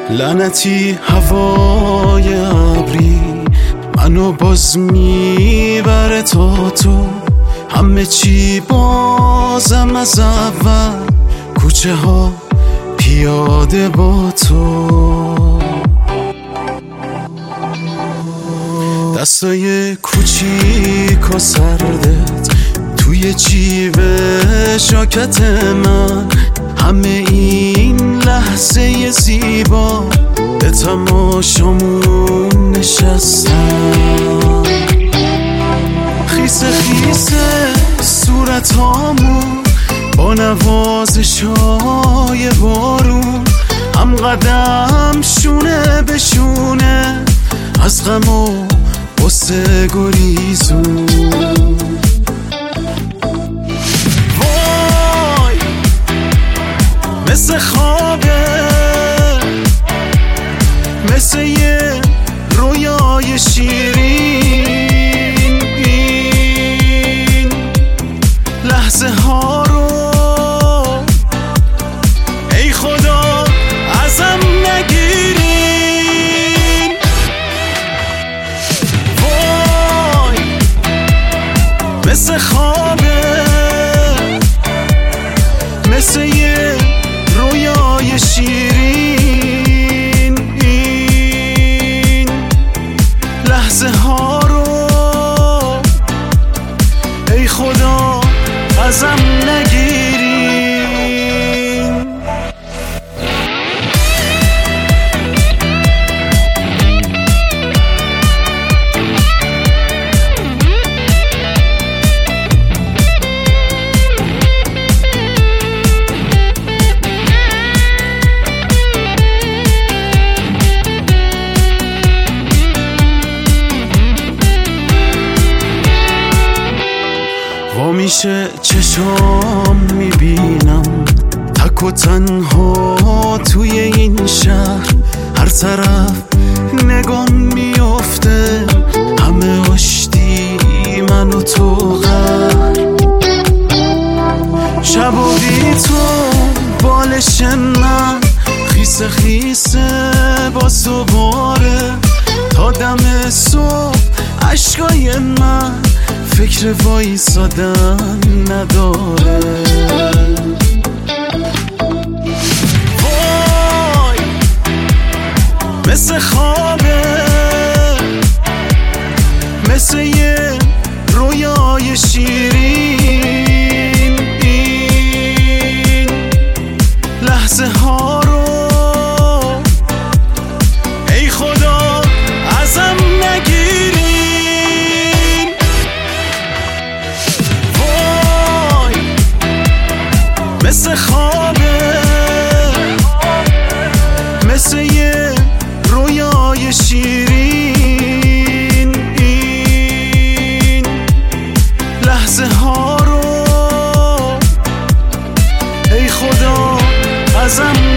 لعنتی هوای ابری منو باز میبره تا تو، همه چی بازم از اول، کوچه ها پیاده با تو، دستای کوچیک و سردت توی جیب ژاکت من، همه این لحظه زیبا به تماشامون نشستم، خیسه خیسه صورت هامون با نوازشای بارون، هم قدم شونه به شونه از غم و غصه گریزون. وای مثل خوابه، مثل یه رویای شیرین، این لحظه ها رو ای خدا ازم نگیرین. وای مثل خوابه، مثل یه رویای شیرین، این لحظه ها رو ای خدا ازم نگیرین. میشه چشام میبینم تک و تنها توی این شهر، هر طرف نگام میافته همه آشتی من و تو غر، شب و بی تو بالش من خیسه خیسه باز دوباره، تا دم صبح عشقای من فکر وایسادن نداره. وای مثل خوابه، مثل یه رویای شیرین، این لحظه ها رو ای خدا ازم نگیرین. مثل خوابه، مثل یه رویای شیرین، این لحظه ها رو ای خدا ازم